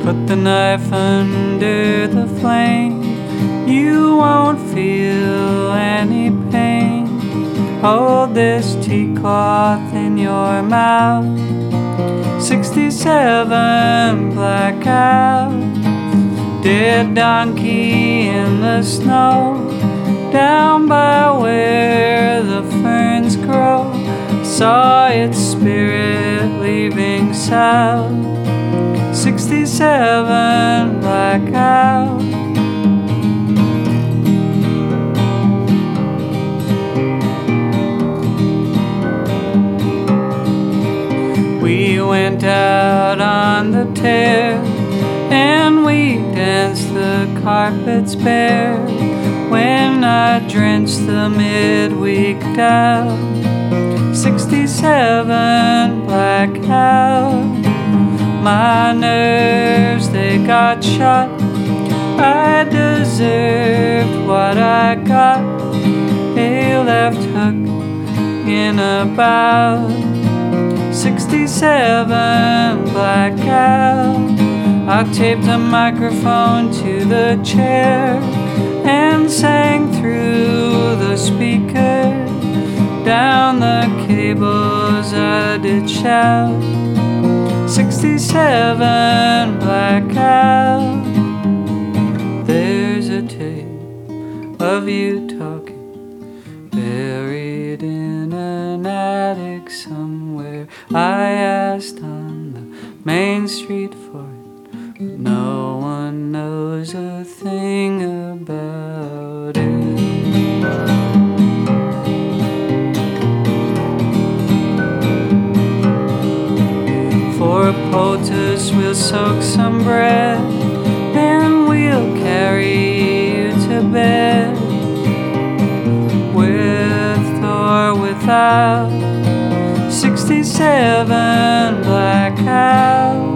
Put the knife under the flame, you won't feel any pain. Hold this tea cloth in your mouth. 67 blackout. Dead donkey in the snow, down by where the ferns grow. Saw its spirit leaving south. 67 blackout. We went out on the tear, and we danced the carpets bare. When I drenched the midweek down, 67 blackout. My nerves, they got shot. I deserved what I got. A left hook in about 67 blackout. I taped a microphone to the chair and sang through the speaker. Down the cables I did shout. 67 blackout. There's a tape of you talking, buried in an attic somewhere. I asked on the main street for it, but no one knows a thing about it. For a poultice we'll soak some bread, and we'll carry you to bed, with or without 67 blackout.